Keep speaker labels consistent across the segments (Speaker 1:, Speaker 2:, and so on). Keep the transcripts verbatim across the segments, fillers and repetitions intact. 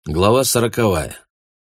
Speaker 1: Глава сороковая.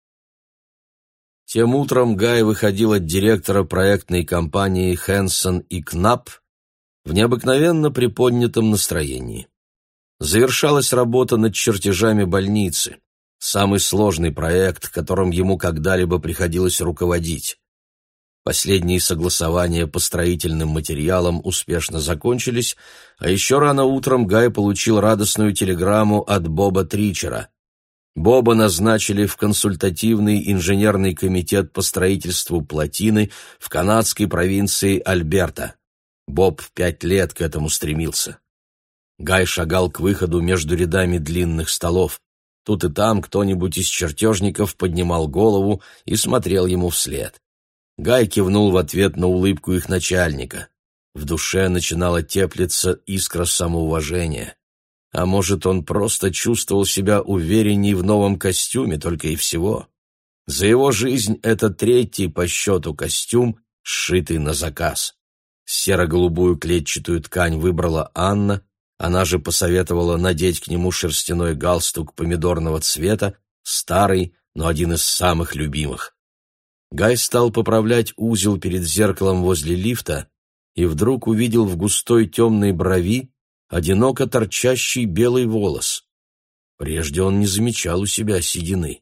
Speaker 1: Тем утром Гай выходил от директора проектной компании Хэнсон и Кнап в необыкновенно приподнятом настроении. Завершалась работа над чертежами больницы, самый сложный проект, которым ему когда-либо приходилось руководить. Последние согласования по строительным материалам успешно закончились, а еще рано утром Гай получил радостную телеграмму от Боба Тричера. Боба назначили в консультативный инженерный комитет по строительству плотины в канадской провинции Альберта. Боб пять лет к этому стремился. Гай шагал к выходу между рядами длинных столов. Тут и там кто-нибудь из чертежников поднимал голову и смотрел ему вслед. Гай кивнул в ответ на улыбку их начальника. В душе начинала теплиться искра самоуважения. А может, он просто чувствовал себя уверенней в новом костюме, только и всего. За его жизнь это третий по счету костюм, сшитый на заказ. Серо-голубую клетчатую ткань выбрала Анна, она же посоветовала надеть к нему шерстяной галстук помидорного цвета, старый, но один из самых любимых. Гай стал поправлять узел перед зеркалом возле лифта и вдруг увидел в густой темной брови одиноко торчащий белый волос. Прежде он не замечал у себя седины.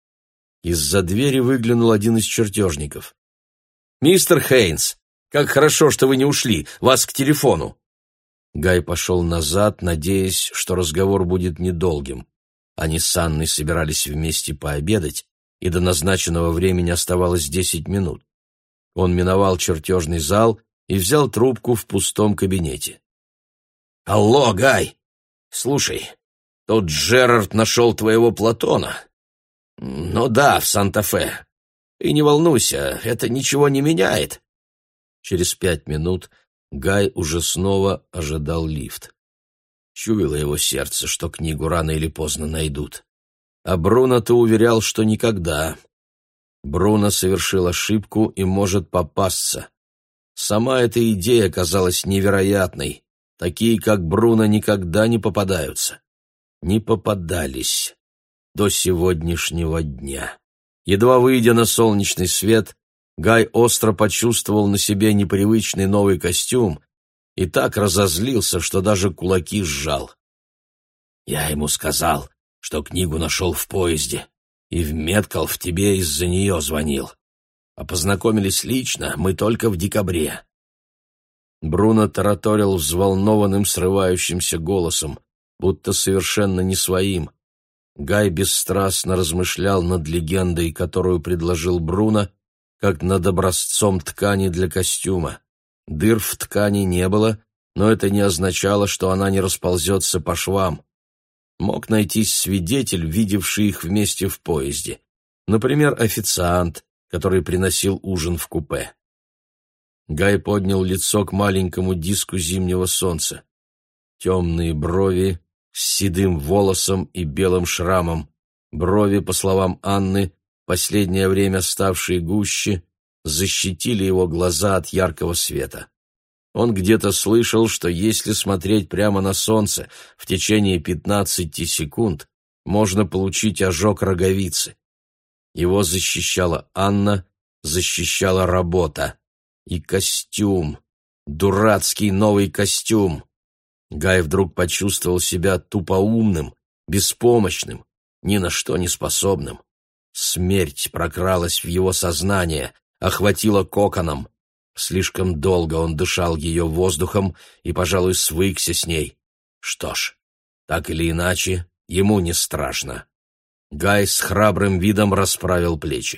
Speaker 1: Из-за двери выглянул один из чертежников. «Мистер Хейнс, как хорошо, что вы не ушли! Вас к телефону!» Гай пошел назад, надеясь, что разговор будет недолгим. Они с Анной собирались вместе пообедать, и до назначенного времени оставалось десять минут. Он миновал чертежный зал и взял трубку в пустом кабинете. «Алло, Гай! Слушай, тут Джерард нашел твоего Платона. Ну да, в Санта-Фе. И не волнуйся, это ничего не меняет». Через пять минут Гай уже снова ожидал лифт. Чуяло его сердце, что книгу рано или поздно найдут. А Бруно-то уверял, что никогда. Бруно совершил ошибку и может попасться. Сама эта идея казалась невероятной. Такие, как Бруно, никогда не попадаются. Не попадались до сегодняшнего дня. Едва выйдя на солнечный свет, Гай остро почувствовал на себе непривычный новый костюм и так разозлился, что даже кулаки сжал. «Я ему сказал, что книгу нашел в поезде, и в Меткалф тебе из-за нее звонил. А познакомились лично мы только в декабре». Бруно тараторил взволнованным, срывающимся голосом, будто совершенно не своим. Гай бесстрастно размышлял над легендой, которую предложил Бруно, как над образцом ткани для костюма. Дыр в ткани не было, но это не означало, что она не расползется по швам. Мог найтись свидетель, видевший их вместе в поезде. Например, официант, который приносил ужин в купе. Гай поднял лицо к маленькому диску зимнего солнца. Темные брови с седым волосом и белым шрамом. Брови, по словам Анны, последнее время ставшие гуще, защитили его глаза от яркого света. Он где-то слышал, что если смотреть прямо на солнце в течение пятнадцати секунд, можно получить ожог роговицы. Его защищала Анна, защищала работа. И костюм. Дурацкий новый костюм. Гай вдруг почувствовал себя тупоумным, беспомощным, ни на что не способным. Смерть прокралась в его сознание, охватила коконом. Слишком долго он дышал ее воздухом и, пожалуй, свыкся с ней. Что ж, так или иначе, ему не страшно. Гай с храбрым видом расправил плечи.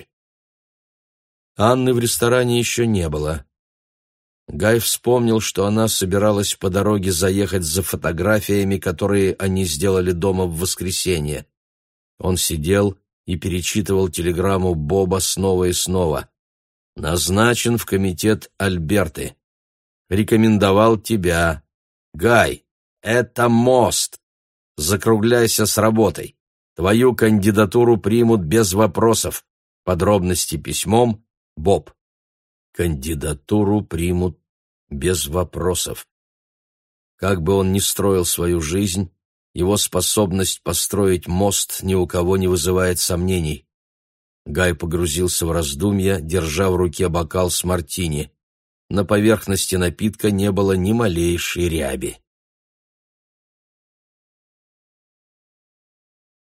Speaker 1: Анны в ресторане еще не было. Гай вспомнил, что она собиралась по дороге заехать за фотографиями, которые они сделали дома в воскресенье. Он сидел и перечитывал телеграмму Боба снова и снова. «Назначен в комитет Альберты. Рекомендовал тебя. Гай, это мост. Закругляйся с работой. Твою кандидатуру примут без вопросов. Подробности письмом. Боб». Кандидатуру примут без вопросов. Как бы он ни строил свою жизнь, Его способность построить мост ни у кого не вызывает сомнений. Гай погрузился в раздумья, держа в руке бокал с мартини. На поверхности напитка не было ни малейшей ряби.